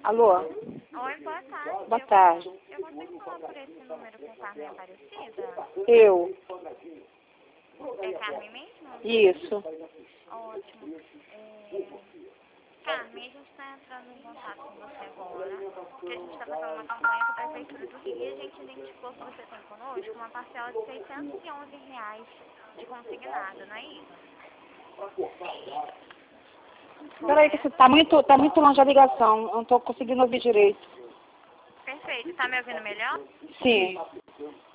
Alô? Oi, boa tarde. Boa tarde. Eu consigo falar por esse número com Carmen Aparecida? Eu. É Carmen mesmo? Isso. Ótimo. Carmen, a gente está entrando em contato com você agora, porque a gente está fazendo uma campanha com a Prefeitura do Rio e a gente identificou que você tem conosco uma parcela de R$ 611 de consignado, não é isso? Peraí, que tá muito longe a ligação. Eu não tô conseguindo ouvir direito. Perfeito. Está me ouvindo melhor? Sim.